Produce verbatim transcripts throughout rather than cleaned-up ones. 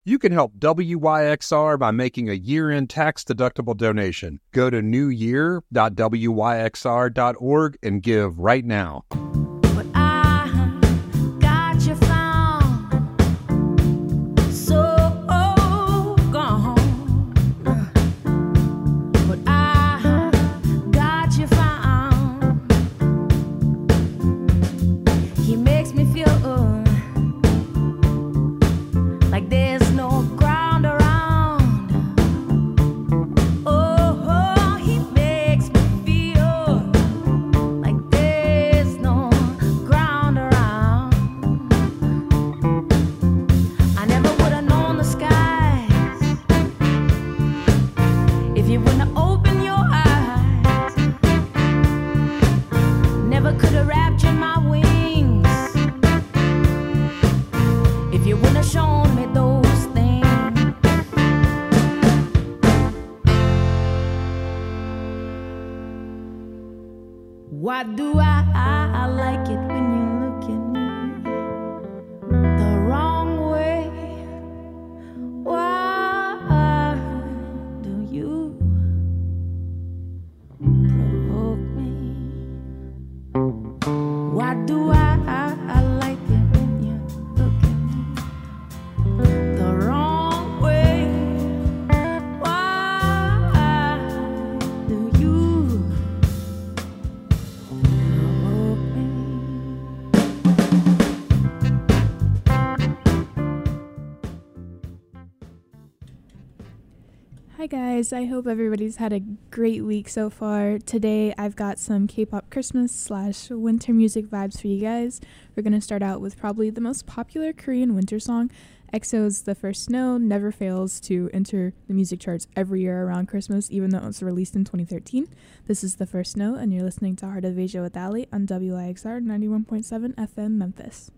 You can help W Y X R by making a year-end tax-deductible donation. Go to new year dot w y x r dot org and give right now. But I got you found, so gone. But I got you found. He makes me feel uh, like there's no ground around. Oh, oh, he makes me feel like there's no ground around. I never would have known the skies if you wouldn't have opened your eyes. Never could have raptured my wings if you wouldn't have shown me those things. Why do I, I, I like it when you look at me the wrong way? Why do you provoke me? Why do I, I, I like it when you look at me the wrong way? Why do you provoke me? Hi guys, I hope everybody's had a great week so far. Today I've got some K-pop Christmas slash winter music vibes for you guys. We're going to start out with probably the most popular Korean winter song. E X O's The First Snow never fails to enter the music charts every year around Christmas, even though it was released in twenty thirteen. This is The First Snow, and you're listening to Heart of Asia with Ali on W I X R ninety-one point seven F M Memphis.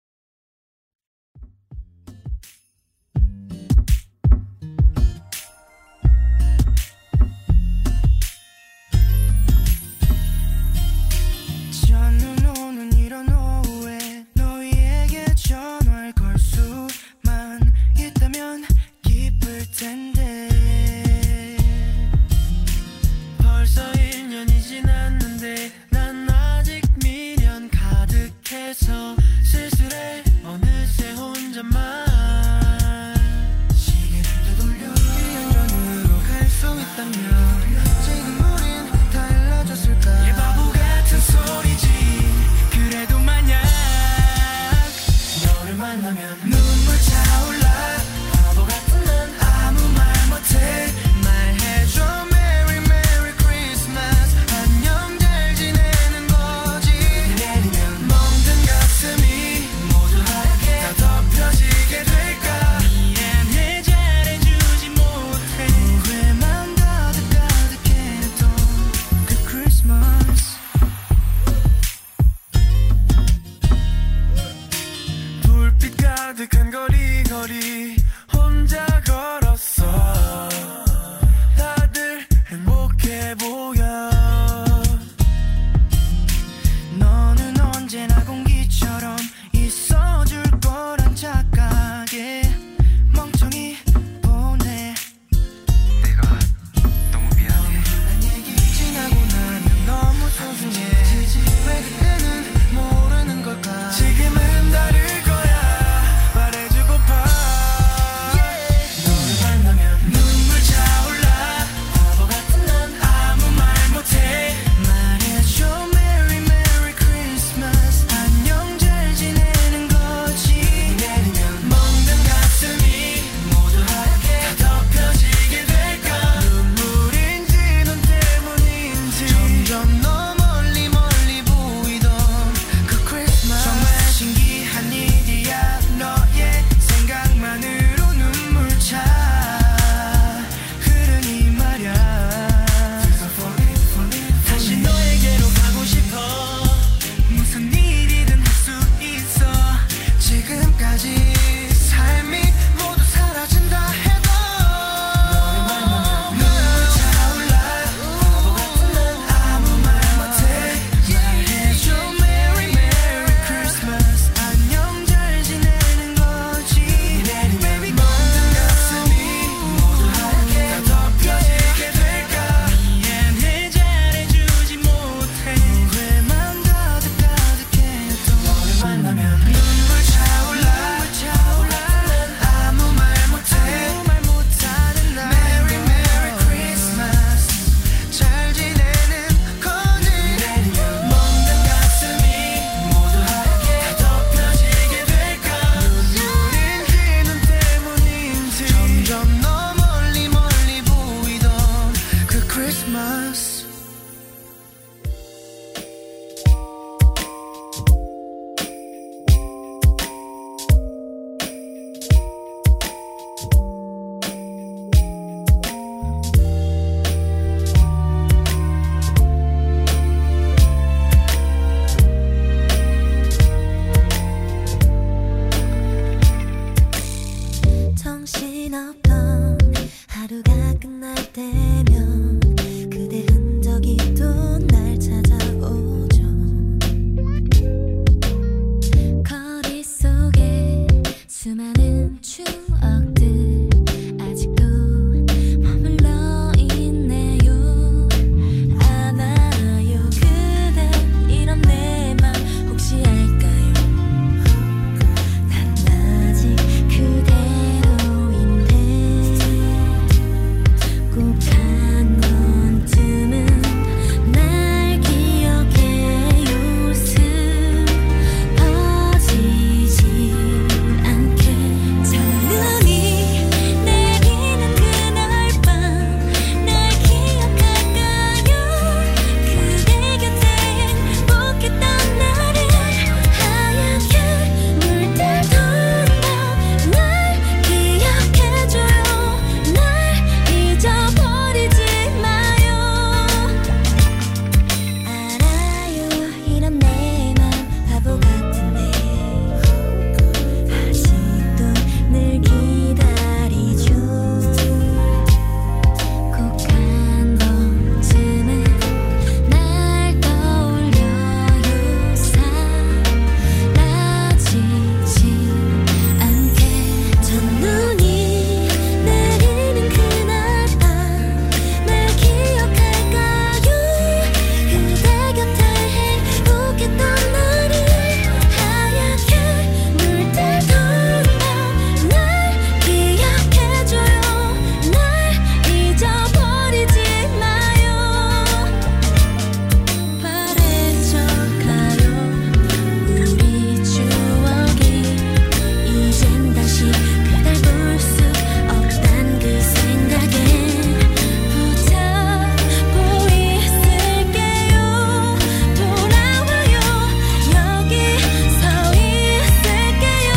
저는 오는 이런 오후에 너희에게 전화를 걸 수만 있다면 기쁠 텐데 벌써 일 년이 지났는데 난 아직 미련 가득해서 슬슬 gozaimasu. 정신없던 하루가 끝날 때면 그대 흔적이 또 날 찾아오죠. 거리 속에 수많은 추억들 아직도 머물러 있네요. 아나요 그대 이런 내 맘 혹시 알까요? 난 아직 그대 한 번쯤은 날 기억해요. 슬퍼지지 않게 첫눈이 내리는 그날 밤 날 기억할까요? 그대 곁에 행복했던 나를 하얗게 물들던 날 기억해줘요. 날 잊어버리지 마요. 알아요 이런 내 맘 바보 같은데 아직도 늘 기다리죠. 꼭 한 번쯤은 날 떠올려요. 사라지지 않게 첫눈이 내리는 그날 밤 날 기억할까요? 그대 곁에 행복했던 나를 하얗게 물들던 날 기억해줘요. 날 잊어버리지 마요. 바래져 가요 우리 추억이 이젠 다시 그댈 볼 수 없단 그 생각에 붙잡고 있을게요. 돌아와요 여기 서 있을게요.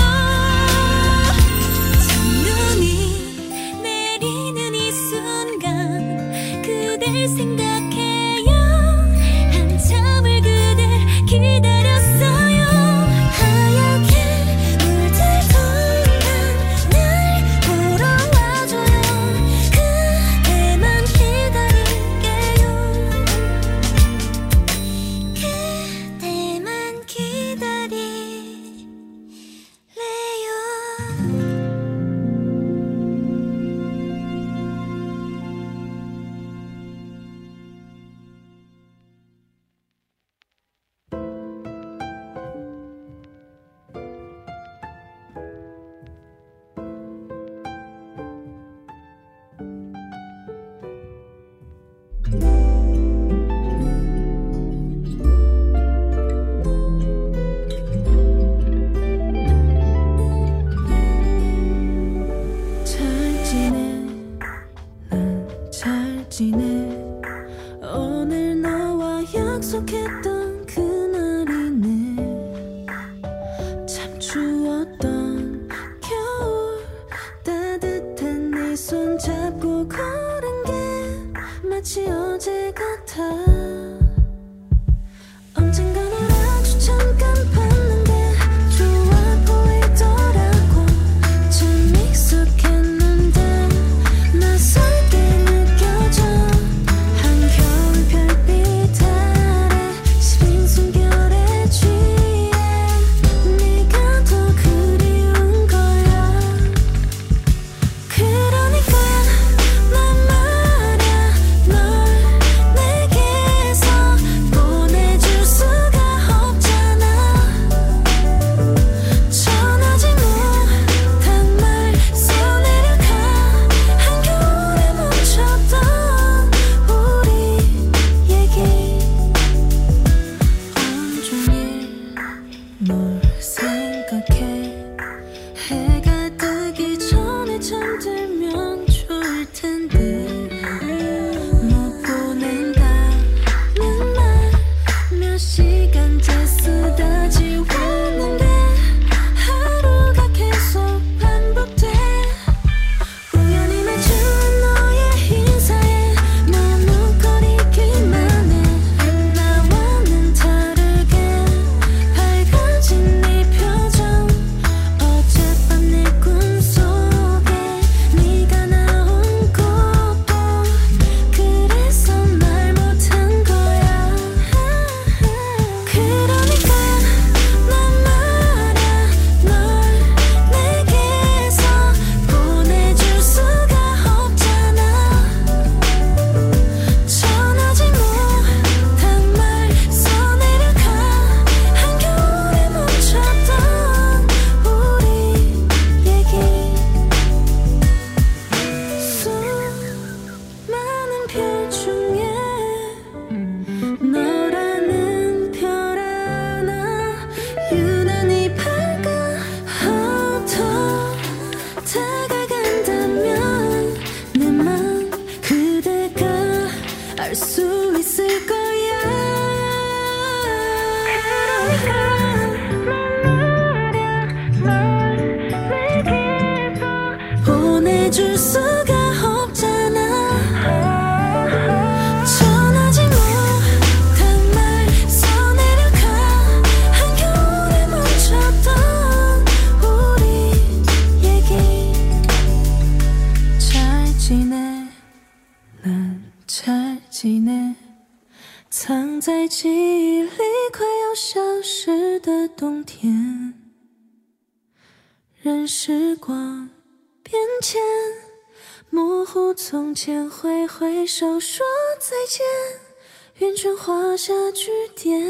첫눈이 내리는 이 순간 그댈 생각해요. 한참을 그댈 기다렸어요. 하얗게 물들던 날 보러 와줘요. 그대만 기다릴게요. 그대만 기다릴래요. 잘 지내 난 잘 지내 오늘 너와 약속했던 그날이네. 참 추웠던 겨울 따뜻한 네 손 잡고 걸은 게 마치 어제 같아. 언젠가는 아주 잠깐 봤는데 좋아 보이더라고. 참 익숙했는데 낯설게 느껴져. 한겨울 별빛 아래 시린 숨결에 취해 네가 더 그리운 거야. 그러니까 난 말야 널 내게 전해줄 수가 없잖아. 전하지 못한 말 써내려가 한겨울에 멈췄던 우리 얘기. 잘 지내 난 잘 지내藏在记忆里快要消失的冬天，任时光变迁，模糊从前，挥挥手说再见，圆圈画下句点。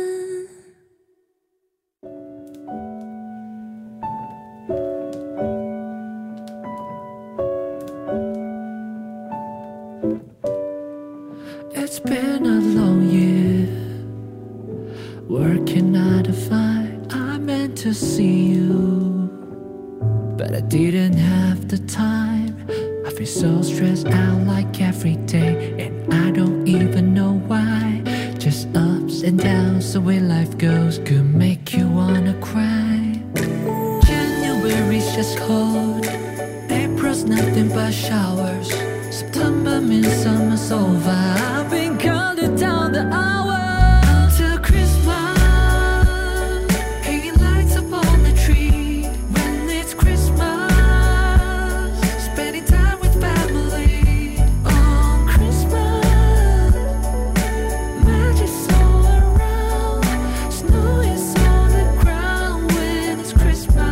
It's been a long year, working nine to five. I meant to see you, but I didn't have the time. I feel so stressed out like every day, and I don't even know why. Just ups and downs, the way life goes could make you wanna cry. January's just cold, April's nothing but showers. September means summer's over. I've been counting down the hours until Christmas. Hanging lights up on the tree when it's Christmas. Spending time with family on Christmas. Magic's all around. Snow is on the ground when it's Christmas.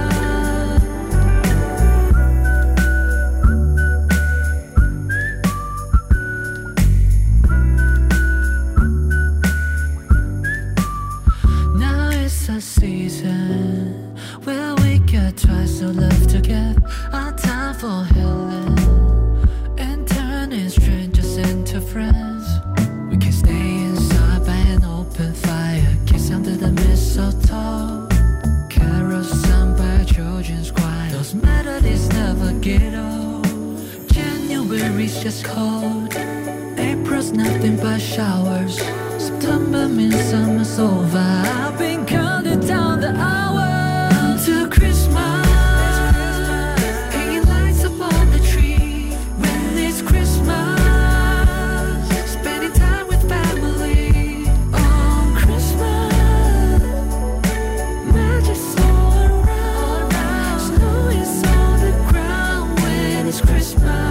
A season where we get twice so love to get our time for healing and turning strangers into friends. We can stay inside by an open fire, kiss under the mistletoe, carols sung by children's choir. Those melodies never get old. January's just cold, April's nothing but showers. September means summer's over. I've been counting down the hours until Christmas. Hanging lights up on the tree when it's Christmas. Spending time with family on Christmas. Magic's all around. Snow is on the ground when it's Christmas.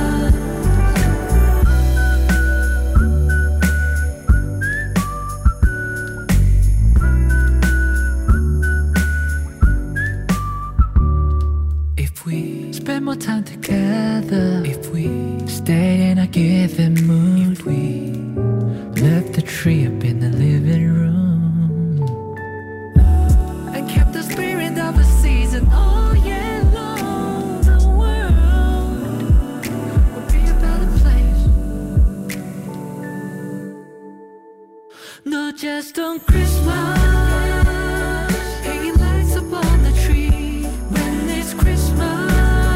Spend more time together, if we stay in a given mood, if we left the tree up in the living room and kept the spirit of a season all year long, the world would be a better place. Not just on Christmas. Hanging lights up on the tree when it's Christmas.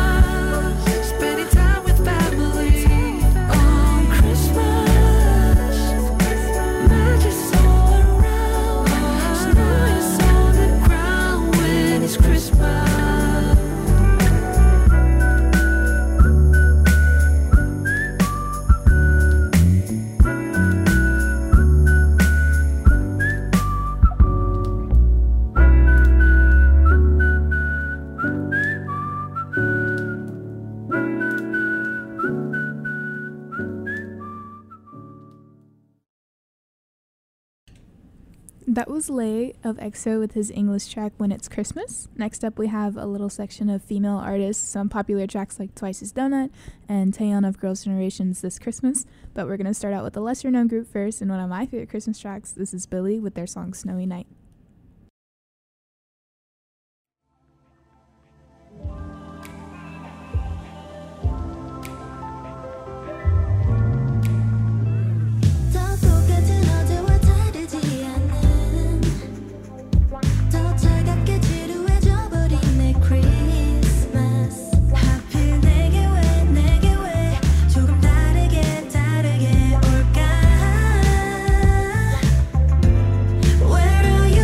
That was Lay of E X O with his English track When It's Christmas. Next up we have a little section of female artists, some popular tracks like Twice's Donut and Taeyeon of Girls' Generation's This Christmas. But we're going to start out with a lesser known group first, and one of my favorite Christmas tracks. This is Billy with their song Snowy Night. Where are you?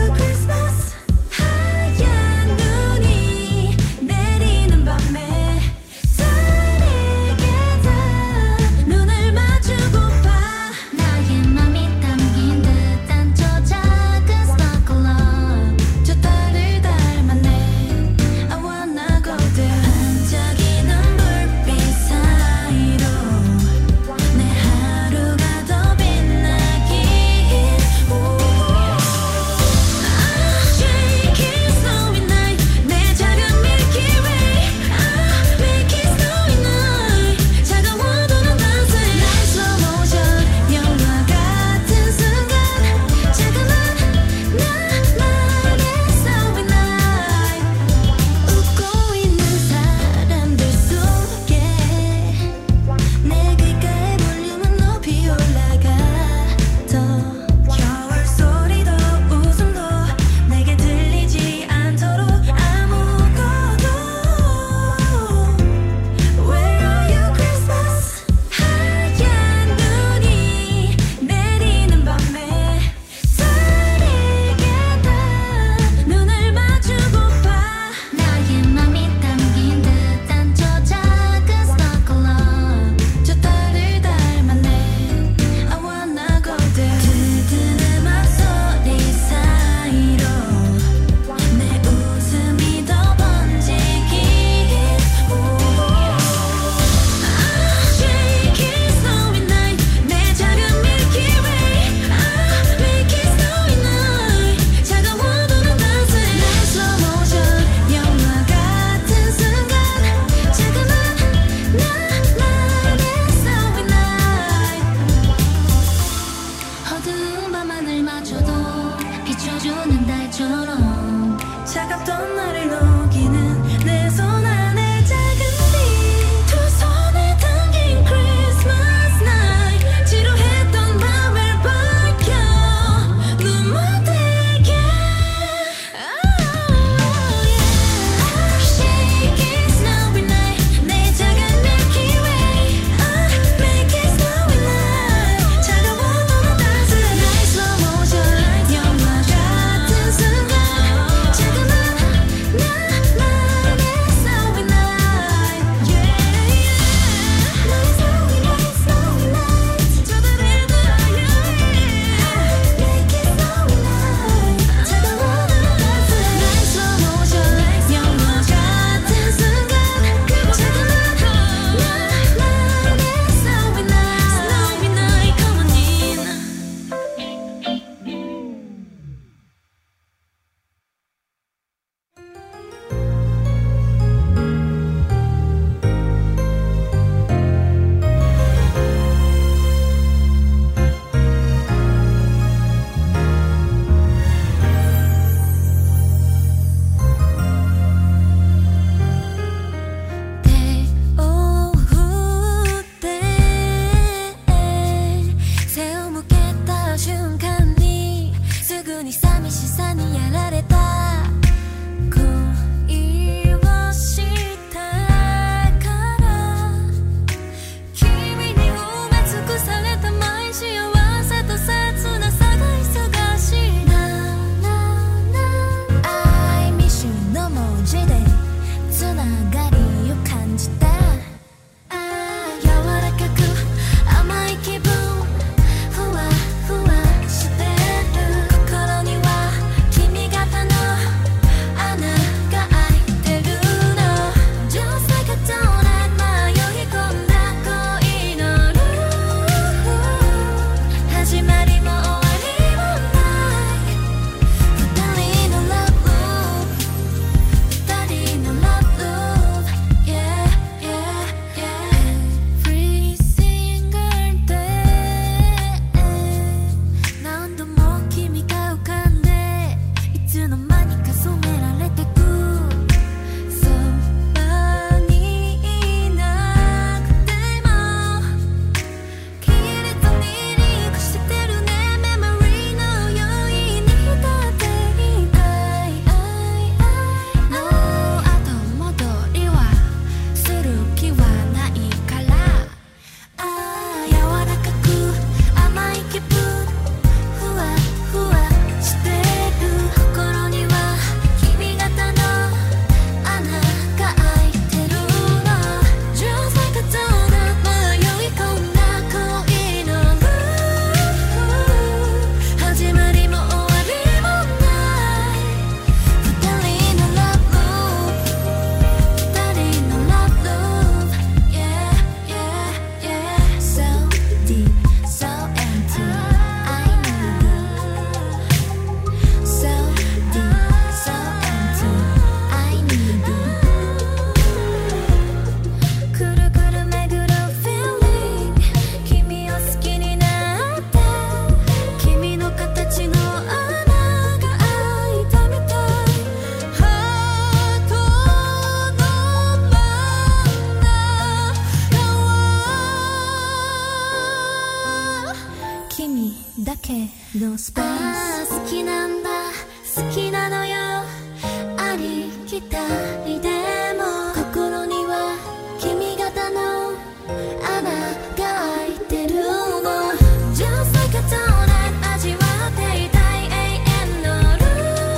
okay no space あ好きなんだ好きなのよありきたりでも心には君方の穴が開いてるの Just like a donut 味わっていたい永遠のル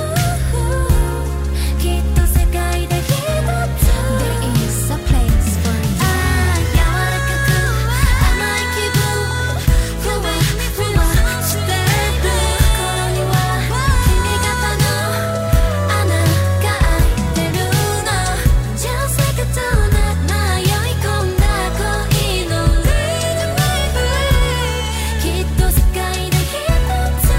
ーきっと世界で一つ There is a place for you ああ柔らかく甘い気分ふわふわしてる心には君方の穴が開いてるの Just like a donut 迷い込んだ恋のルーきっと世界で一つ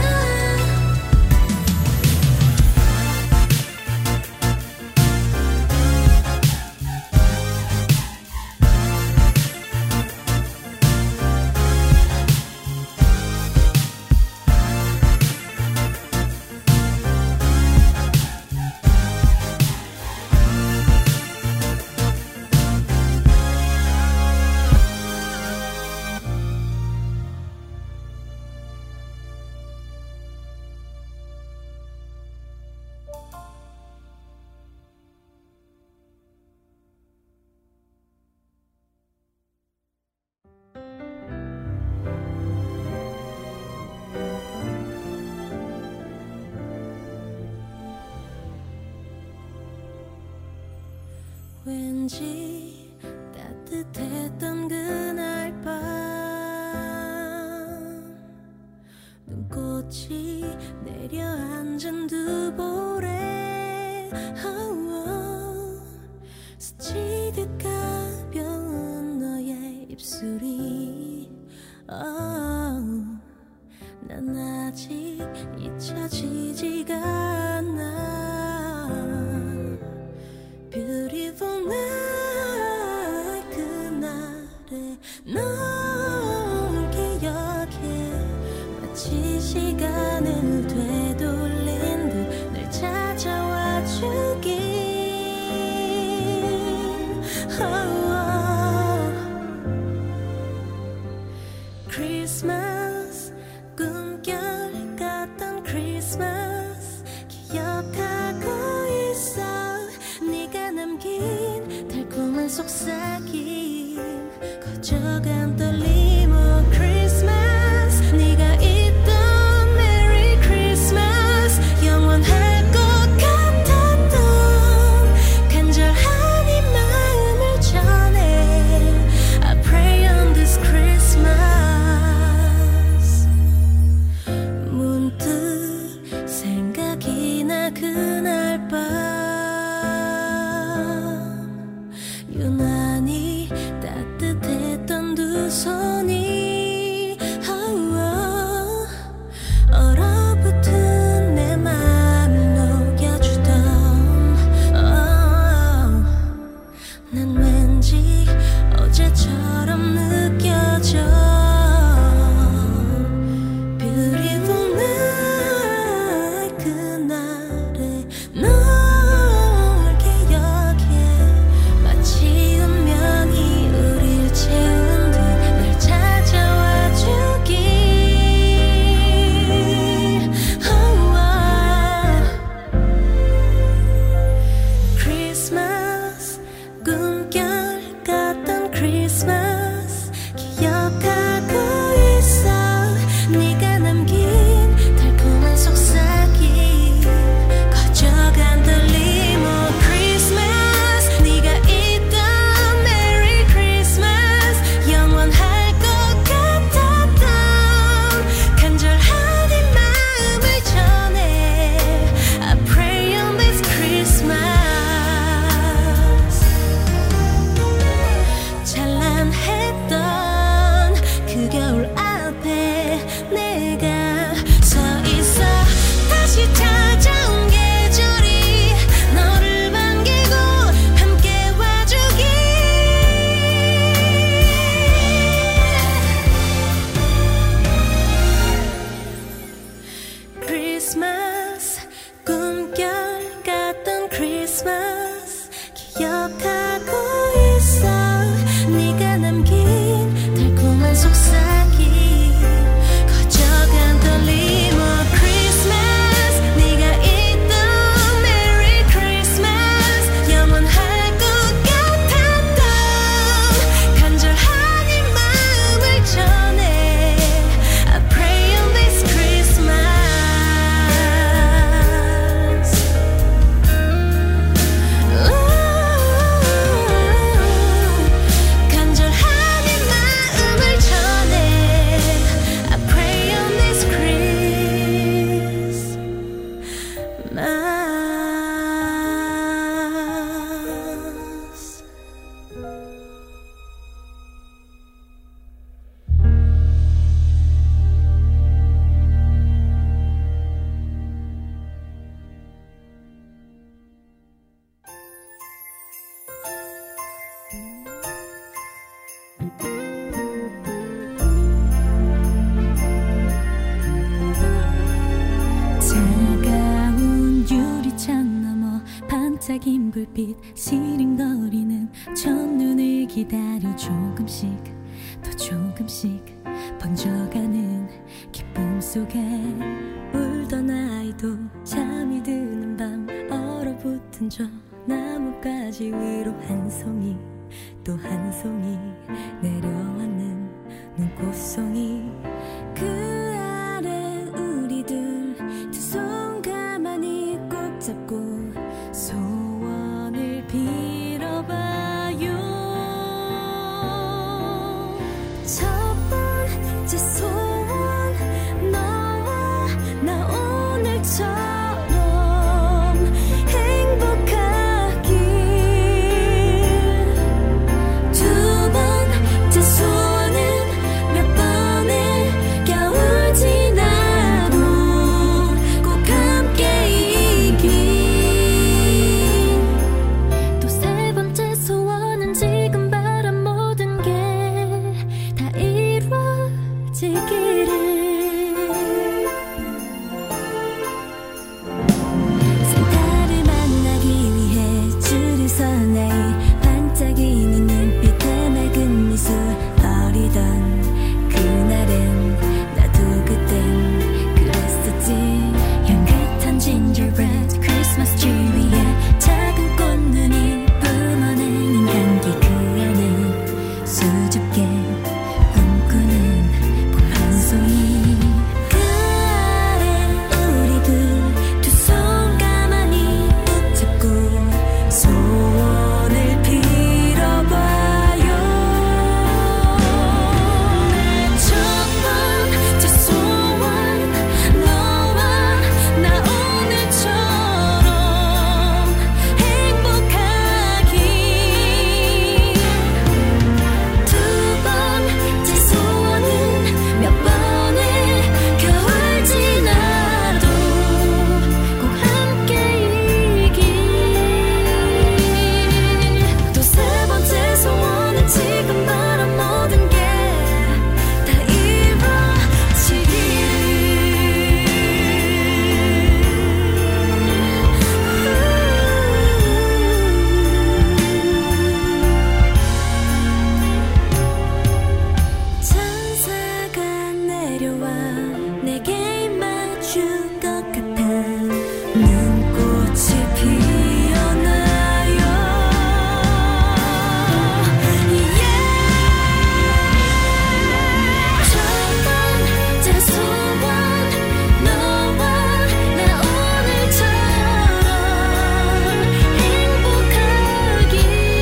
왠지 따뜻했던 그날 밤 눈꽃이 내려앉은 두 볼에 스치듯 가벼운 너의 입술이 oh, 난 아직 잊혀지지가 않아 Beautiful night 그날의 널 기억해 마치 시간을 되돌린 듯 널 찾아와 주길 oh, oh. Christmas 꿈결 같던 Christmas 기억하고 있어 네가 남긴 달콤한 속삭임 커져간 떨림 oh Christmas 네가 있던 Merry Christmas 영원할 것 같았던 간절한 이 마음을 전해 I pray on this Christmas 문득 생각이 나 그날 밤 유난히 따뜻했던 두 손이 oh, oh, 얼어붙은 내 맘을 녹여주던 oh, 난 왠지 어제처럼 느껴져 Beautiful night 그날의 널 기억해 마치 운명이 우릴 채운 듯 날 찾아와 주길 oh, oh. Christmas 꿈결 같던 Christmas 기억하고 있어 네가 남긴 달콤한 속삭임 커져간 떨림 oh Christmas 네가 있던 Merry Christmas 영원할 것 같았던 간절한 이 마음을 전해 I pray on this Christmas 찬란해 불빛 시린거리는 첫눈을 기다려 조금씩 또 조금씩 번져가는 기쁨 속에 울던 아이도 잠이 드는 밤 얼어붙은 저 나뭇가지 위로 한 송이 또 한 송이 내려앉는 눈꽃송이 그 아래 우리들 두 손 가만히 꼭 잡고 소원을 빌어봐요. 첫 번째 소원 너와 나 오늘처럼 행복하길. 두 번째 소원은 몇 번의 겨울 지나도 꼭 함께이길. 또 세 번째 소원은 지금 바란 모든 게 다 이루어지기를. 산타를 만나기 위해 줄을 선 아이 반짝이는 눈빛에 맑은 미소 어리던 그날엔 나도 그땐 그랬었지. 향긋한 gingerbread 크리스마스 트리 위에 작은 꽃눈이 뿜어내는 향기 그 안에 수줍게 꿈꾸는 봄 한 송이. 그 아래 우리들 두 손 가만히 붙잡고 소원을 빌어봐요. 내 첫 번째 소원 너와 나 오늘처럼 행복하길. 두 번째 소원은 몇 번의 겨울 지나도 꼭 함께이길. 또 세 번째 소원은 지금 바란 모든 게 다 이루어지길. 천사가 내려와 내게 입맞출 것 같아 눈꽃이 피어나요. 첫 번째 소원 너와 나 오늘처럼 행복하길.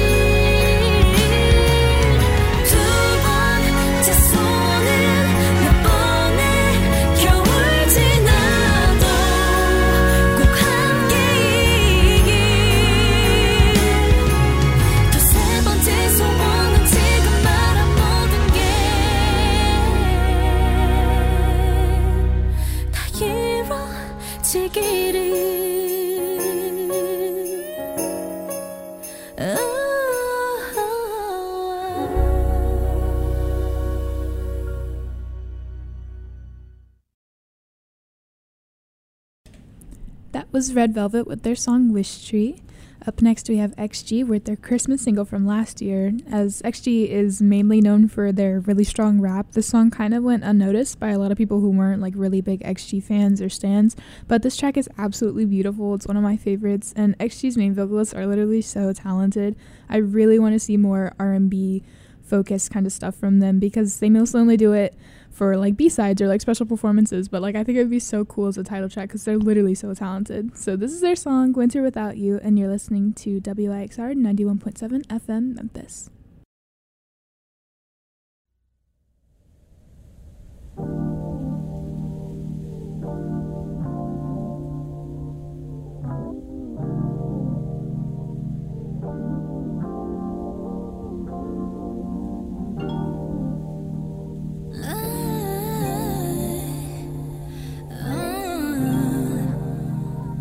두 번째 소원은 몇 번의 겨울 지나도 꼭 함께이길. 또 세 번째 소원은 지금 말한 모든 게 다 이루어지기를. That was Red Velvet with their song Wish Tree. Up next, we have X G with their Christmas single from last year. As X G is mainly known for their really strong rap, this song kind of went unnoticed by a lot of people who weren't like really big X G fans or stans, but this track is absolutely beautiful. It's one of my favorites, and X G's main vocalists are literally so talented. I really want to see more R and B focused kind of stuff from them, because they mostly only do it for like B-sides or like special performances, but like I think it would be so cool as a title track because they're literally so talented. So this is their song Winter Without You, and you're listening to W I X R ninety-one point seven F M Memphis.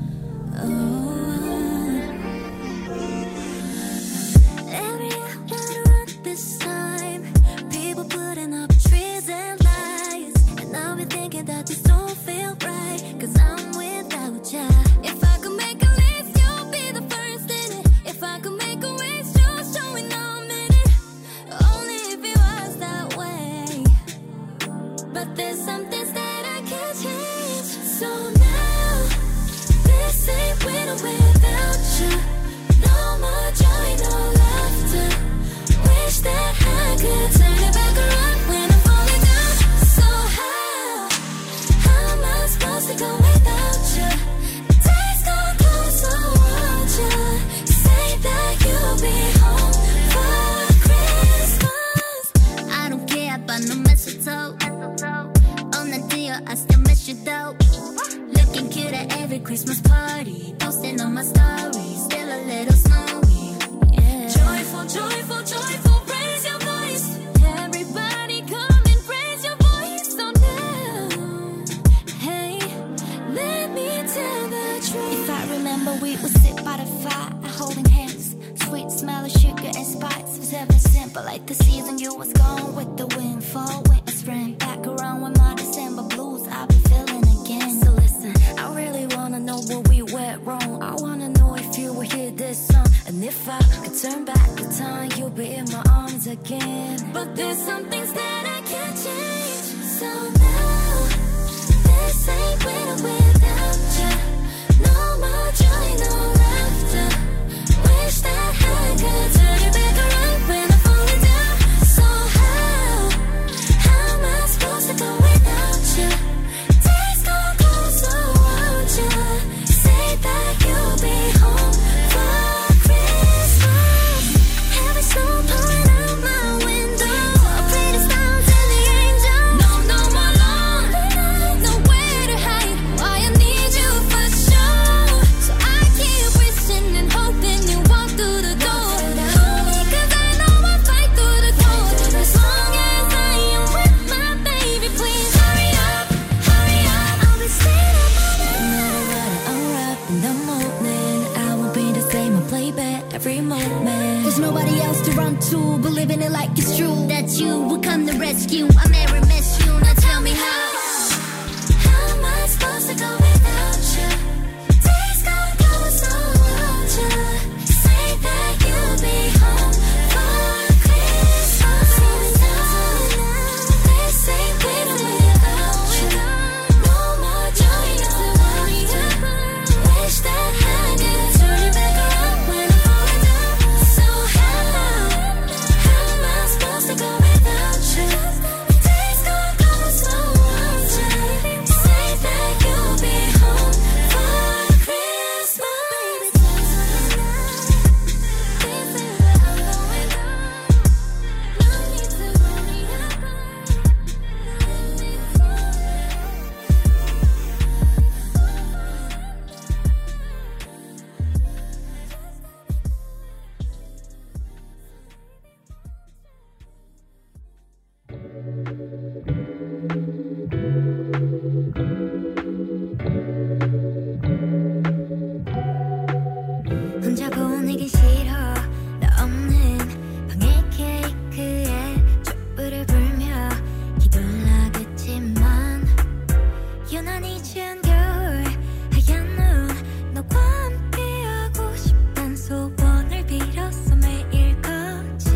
Every hour Christmas party, posting on my stories, still a little snowy. Yeah. Joyful, joyful, joyful, raise your voice. Everybody come and raise your voice on down. Hey, let me tell the truth. If I remember, we would sit by the fire, holding hands. Sweet smell of sugar and spice was ever simple, like the season you was gone with the wind, fall, winter, spring. Back around with my December blues, I've been feeling again. So listen, I really wanna know what we went wrong. I wanna know if you would hear this song, and if I could turn back the time, you'll be in my arms again. But there's some things that I can't change. So now, this ain't winter without you. No more joy, no laughter. Wish that I could turn it back around when I'm falling down. So how, how am I supposed to go without you? Days go cold, so won't you say that you'll be home for Christmas? Heavy snow pouring out my window, pretty stars and the angels. No, no more lonely nights, nowhere to hide. Why I need you for sure. So I keep wishing and hoping you walk through the door. Only 'cause I know I'll fight through the door. As long as I am with my baby, please hurry up, hurry up. I'll be staying up all night. No matter what I unwrap in the morning, I won't be the same. I'll play back every moment. There's nobody else to run to, believing it like it's true. That you will come to rescue. I never miss you. Now tell me how. How am I supposed to go without you? Days go cold, so won't you say that you'll be home for Christmas? This ain't winter without you. No more joy, no laughter. Wish that I could turn it back around when I'm falling down. So how, how am I supposed to go without you? Days go cold, so won't you say that you'll be home for Christmas? This is what I'm going through. No need to worry 혼자 보내기 싫어. 너 없는 방에 케이크에 촛불을 불며 기둘나겠지만 유난히 취한 겨울 하얀 눈 너와 함께하고 싶단 소원을 빌었어 매일같이.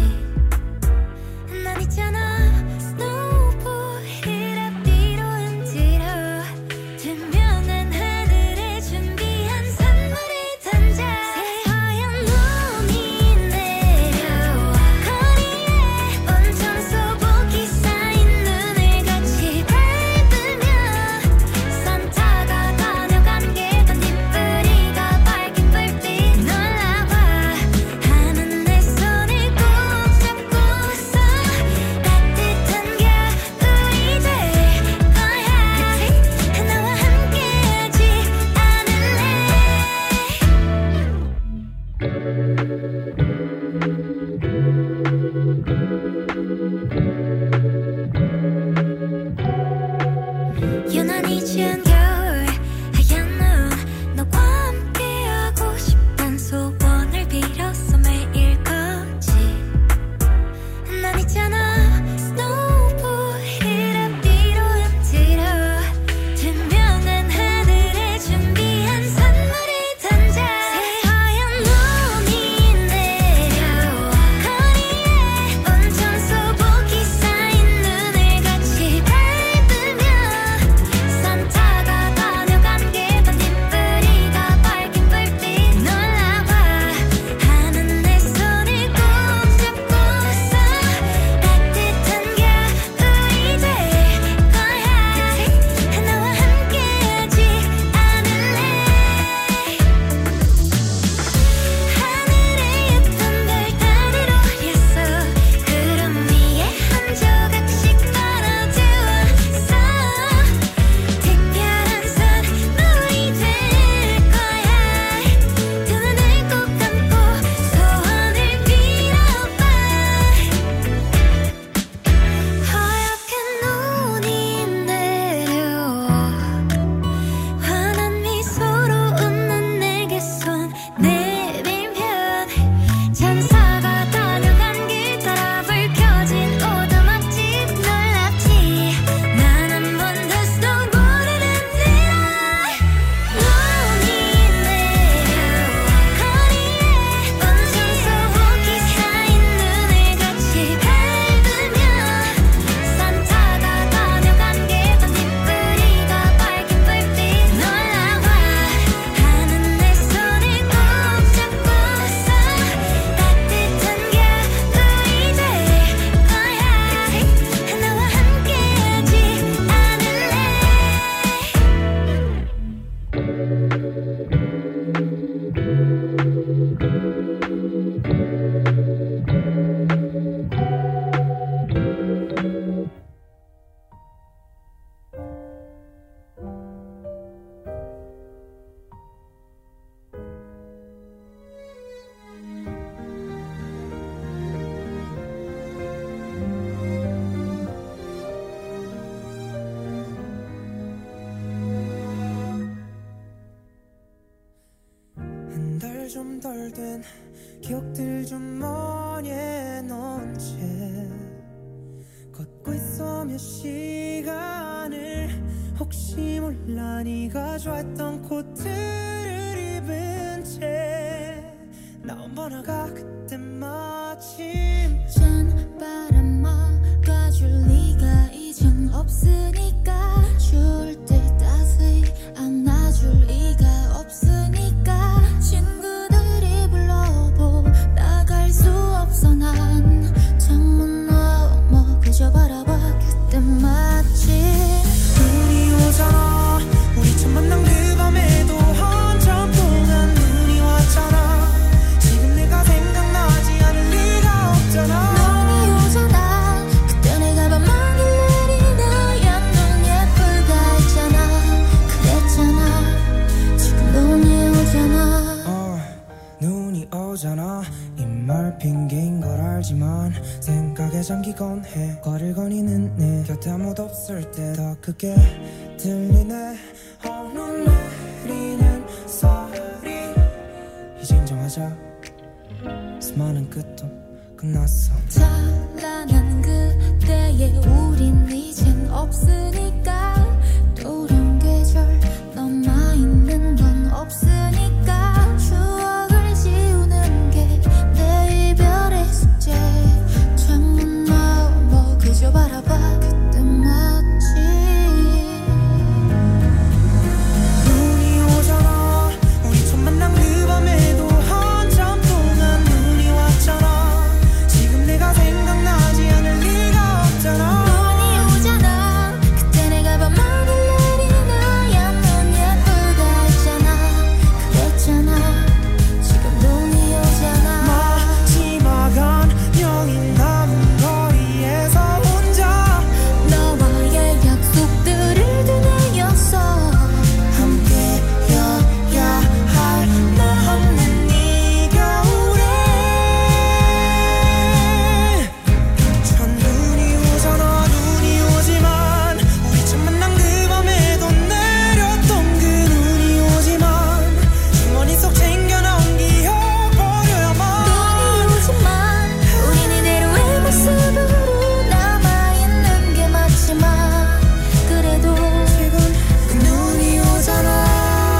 난 있잖아 스노우볼을 앞뒤로 흔들어 투명한 하늘에 준비한 선물을 던져. 새하얀 눈이 내려와 거리에 온통 소복이 쌓인 눈을 같이 밟으며 산타가 다녀간 계단 뒷부리가 밝힌 불빛 놀라와 하는 내 손을 꼭 잡고서 따뜻한 겨울이 될 거야. 그치? 나와 함께하지 않을래? 유난히 취한 겨울 하얀 눈 너와 함께하고 싶단 소원을 빌었어 매일같이. 난 있잖아 스노우볼을 앞뒤로 흔들어 투명한 하늘에 준비한 선물을 던져. 새하얀 눈이 내려와 거리에 온통 소복이 쌓인 눈을 같이 밟으며 산타가 좀 덜 된 기억들 좀 머리에 넣은 채 걷고 있어 몇 시간을 혹시 몰라 네가 좋아했던 코트를 입은 채 나온 번호가 그때 마침 찬바람 막아줄 리가 이젠 없으니까 추울 때 따스히 안아줄 리가 없으니까 친구들이 불러도 나갈 수 없어 난 창문 넘어 그저 바라봐 그때 마침 눈이 오잖아 우리 처음 만난 그 밤에도 한참 동안 눈이 왔잖아 지금 내가 생각나지 않을 리가 없잖아 눈이 오잖아 그때 내가 밤하늘 내린 하얀 눈 예쁘다 했잖아 그랬잖아 지금 눈이 오잖아 어, 눈이 오잖아 이 말 핑계인 걸 알지만 생각에 잠기곤 해 거리를 거니는 내 곁에 아무도 없을 때 더 크게 들리네 어, 눈 내리는 소리 이제 인정하자 수많은 끝도 끝났어 찬란한 그때의 우린 이젠 없으니까 또령 계절 남아있는 건 없으니까 추억을 지우는 게 내 이별의 숙제 창문 넘어 그저 바라봐 그때 마침 눈이 오잖아 우리 처음 만난 그 밤에도 한참 동안 눈이 왔잖아 지금 내가 생각나지 않을 리가 없잖아 눈이 오잖아 그때 내가 밤하늘 내린 하얀 눈 예쁘다 했잖아 그랬잖아 지금 눈이 오잖아 마지막 안녕이 남은 거리에서 혼자 너와의 약속들을 되뇌었어 함께여야 할 나 없는 이 겨울에 첫눈이 오잖아 눈이 오지만 우리 처음 만난 그 밤에도 내렸던 그 눈이 오지만 주머니 속 챙겨놓은 기억 버려야만 눈이 오지만 우린 이대로의 모습으로 남아있는 게 맞지만 그래도 지금 그 눈이 오잖아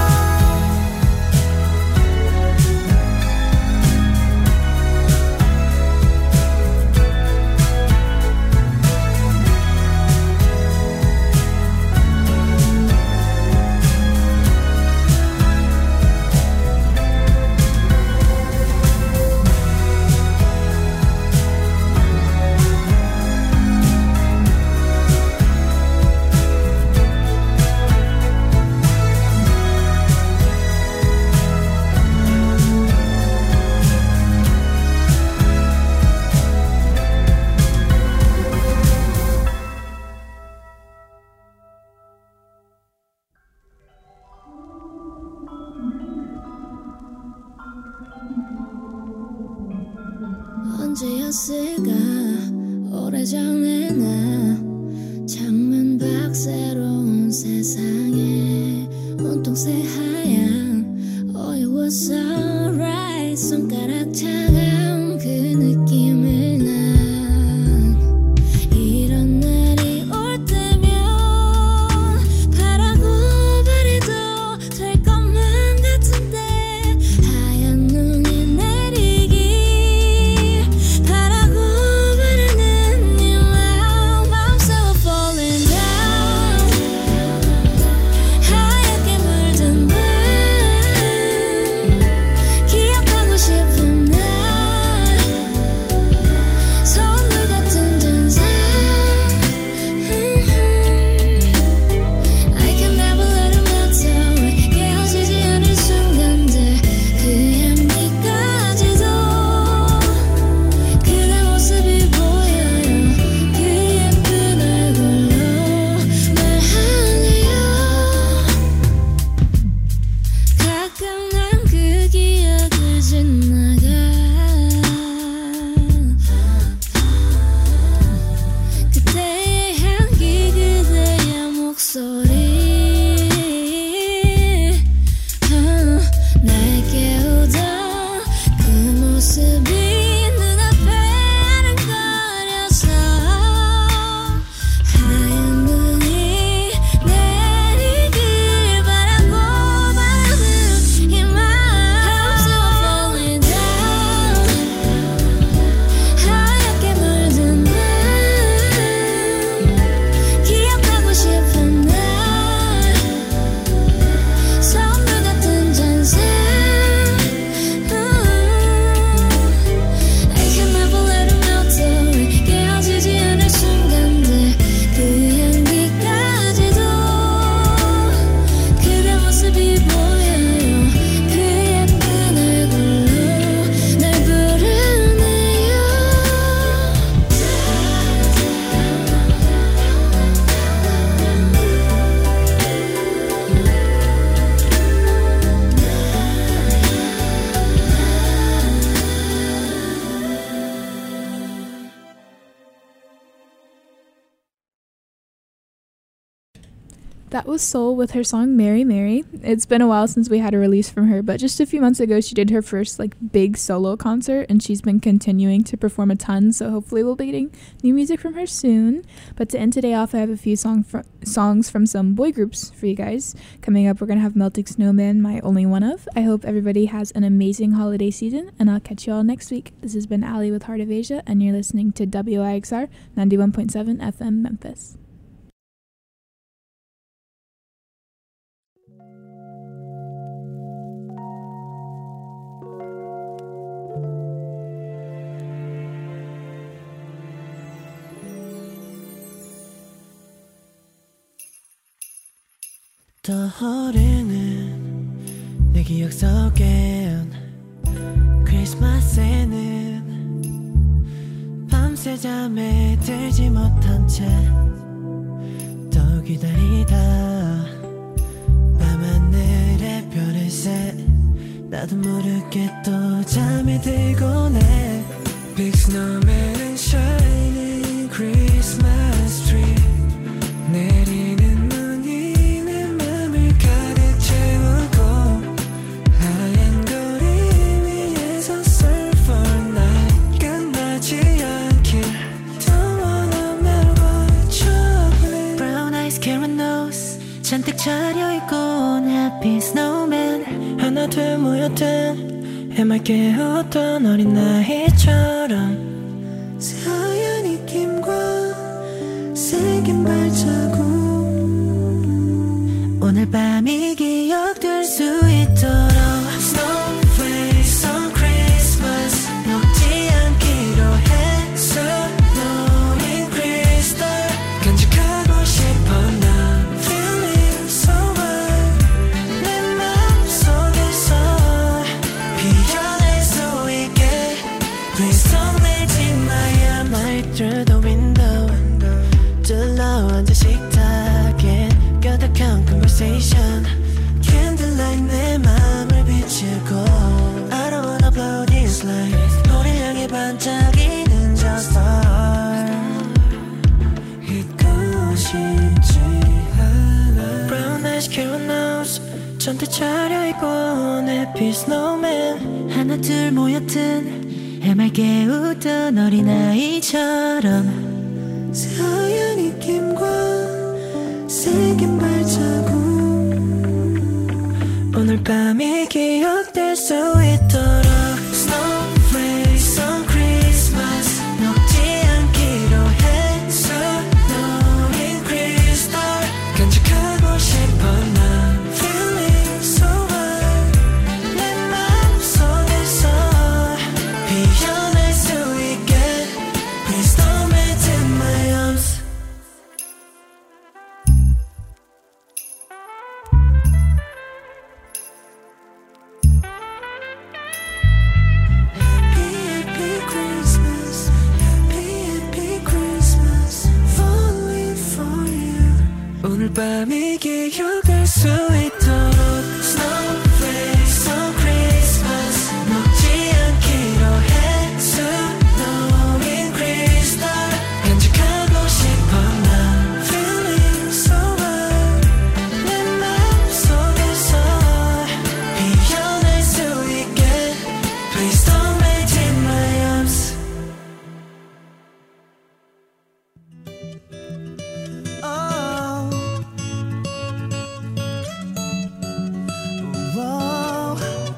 언제였을까 오래전에 나 창문 밖 새로운 세상에 온통 새하얀 Oh it was alright 손가락 차가운 그 느낌을 난 이런 날이 올 때면 바라고 바래도 될 것만 같은데 하얀 눈이 내리기 바라고 바라는 네 마음 I'm so falling down 하얗게 물든 밤 기억하고 싶은 날 That was Soul with her song Mary Mary. It's been a while since we had a release from her, but just a few months ago she did her first like big solo concert, and she's been continuing to perform a ton, so hopefully we'll be getting new music from her soon. But to end today off, I have a few song fr- songs from some boy groups for you guys. Coming up, we're going to have Melting Snowman, My Only One Of. I hope everybody has an amazing holiday season, and I'll catch you all next week. This has been Ali with Heart of Asia, and you're listening to W I X R ninety-one point seven F M Memphis. 떠오르는 내 기억 속엔 크리스마스에는 밤새 잠에 들지 못한 채 또 기다리다 밤하늘에 별을 새 나도 모르게 또 잠에 들곤 해 Big snowman and shining Christmas tree 내리는 잔뜩 차려입고 온 Happy Snowman 하나 둘 모였던 해맑게 웃던 어린 나이처럼 새하얀 입김과 새긴 발자국 오늘 밤이 기억될 수 있도록 Snowflakes on Christmas 녹지 않기로 했어 Glowing crystal 간직하고 싶어 나 Through the window 둘러 앉아 식탁에 뼈다간 conversation Candlelight 내 맘을 비추고 I don't wanna blow this light 우릴 향해 반짝이는 저 star 잊고 싶지 않아 Brown eyes, carrot nose 잔뜩 차려입고 온 Happy Snowman 하나 둘 모였든 해맑게 웃던 어린아이처럼 새하얀 입김과 새긴 발자국 오늘 밤이 기억될 수 있도록 Snowflakes on Christmas 녹지 않기로 했어 Glowing crystal 간직하고 싶어 난 Feeling so high 내 마음속에서 피어날 수 있게 Please don't melt in my arms Happy happy Christmas Happy happy Christmas Falling for you 오늘 밤이 기억할 수 있도록 Snowflakes on Christmas 녹지 않기로 했어 Glowing crystal 간직하고 싶어 난 Feeling so high 내 마음속에서 피어날 수 있게 Please don't melt in my arms Oh Whoa.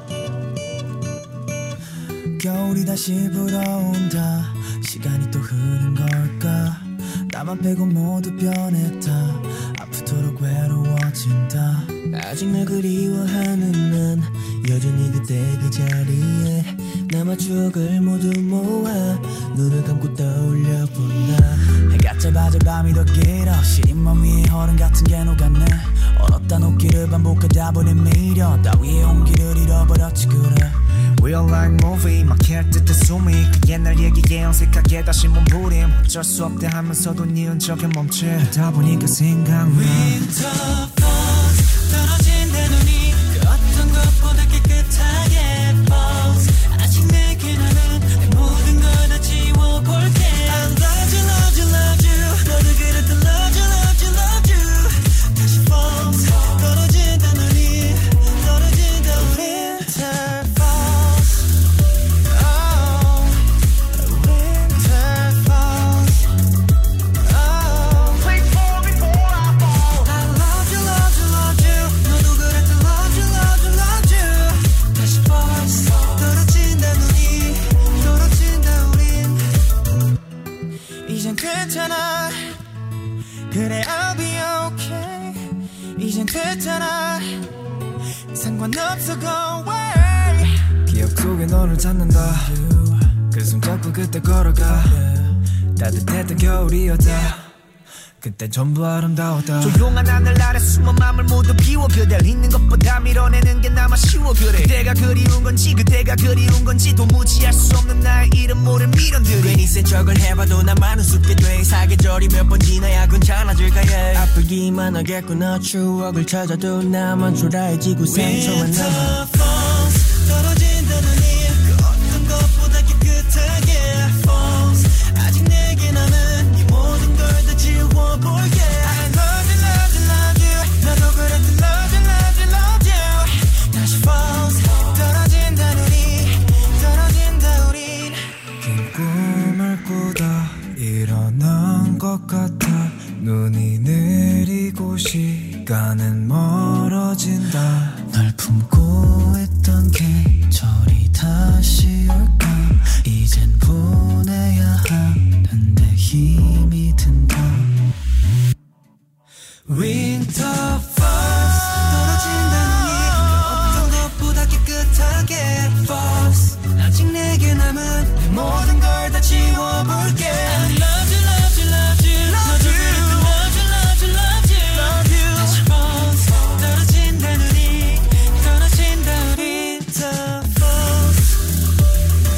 겨울이 다시 불어온다 시간이 또 흐른 걸까 나만 빼고 모두 변했다 아프도록 외로워진다 아직 날 그리워하는 난 여전히 그때 그 자리에 남아 추억을 모두 모아 눈을 감고 떠올려본다 해가 짧아져 밤이 더 길어 시린 맘 위에 얼음 같은 게 녹았네 얼었다 녹기를 반복하다 보니 미련 따위의 온기를 잃어버렸지 그래 We all like movie 막힐 듯한 숨이 그 옛날 얘기에 어색하게 다시 몸부림 어쩔 수 없대 하면서도 네 흔적에 멈추다 보니까 생각나 Winter falls 떨어진 내 눈이 그 어떤 것보다 깨끗하게 falls 아직 내게 나는 내 모든 걸 다 지워볼게 I love you love you love you 너도 그랬던 love you love you love you 다시 fall 그래 I'll be okay 이젠 됐잖아 상관없어 go away 기억 속에 너를 찾는다 그 손잡고 그때 걸어가 따뜻했던 겨울이었다 그땐 전부 아름다웠다 조용한 하늘 아래 숨은 맘을 모두 비워 그댈 잊는 것보다 밀어내는 게 나만 쉬워 그래 그대가 그리운 건지 그대가 그리운 건지 도무지 알 수 없는 나의 이름 모를 미련들이 괜히 센 척을 해봐도 나만 우습게 돼 사계절이 몇 번 지나야 괜찮아질까 해 아프기만 하겠구나 추억을 찾아도 나만 초라해지고 상처만 남아 떨어진다는 이유 그 어떤 것보다 깨끗하게 Falls 아직 내게 남은 이 모든 걸 다 지워볼게 I love you love you love you 나도 그랬던 love you love you love you 다시 Falls 떨어진다 우리 떨어진다 우린 긴 꿈을 꾸다 일어난 것 같아 눈이 내리고 시간은 멀어진다 널 품고 있던 계절이 다시 올까 이젠 보내야 하는데 힘이 든다 Winter Falls 떨어진다는 이 어떤 것보다 깨끗하게 Falls 아직 내게 남은 내 모든 걸 다 지워볼게 I love you love you love you love you love you love you love you love you 다시 Falls 떨어진다는 이 떨어진다 Winter Falls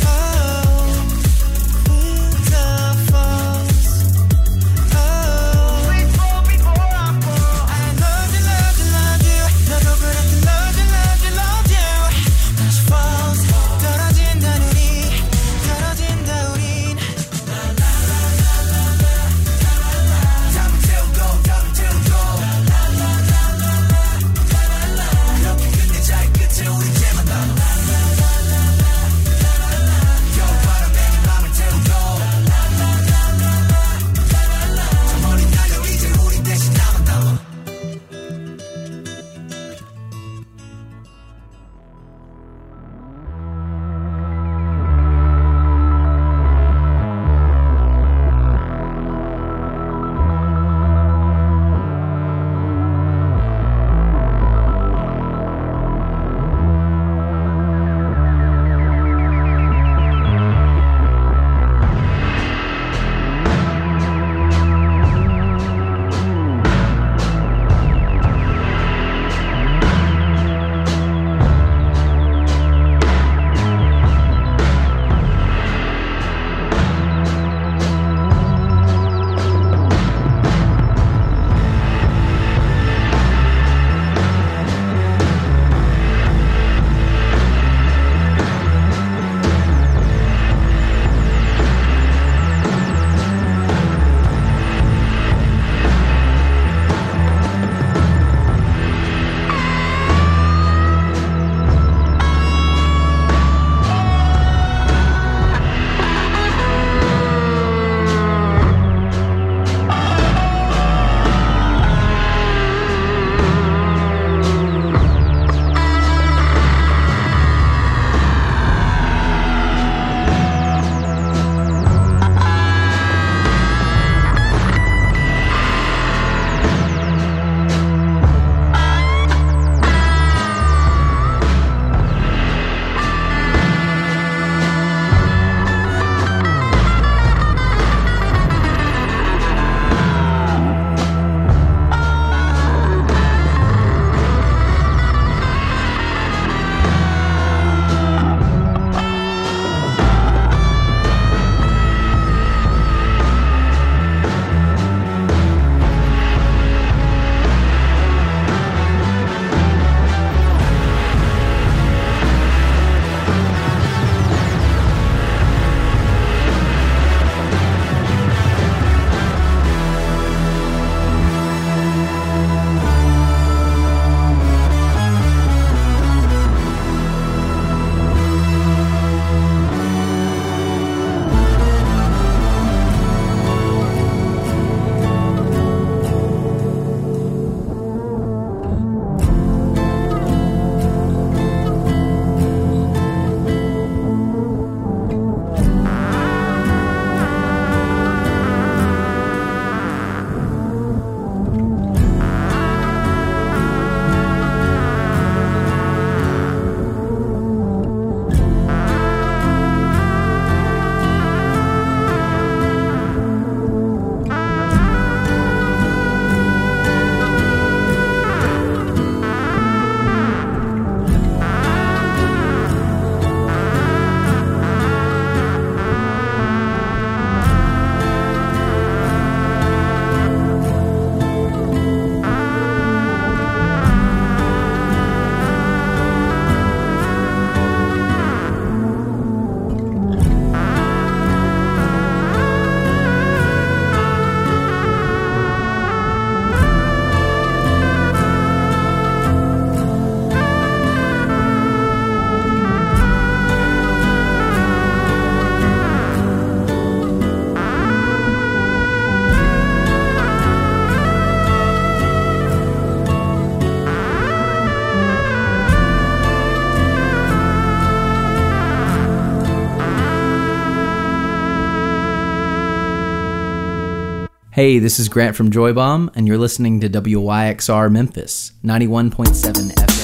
Hey, this is Grant from Joy Bomb, and you're listening to W Y X R Memphis, ninety-one point seven F M.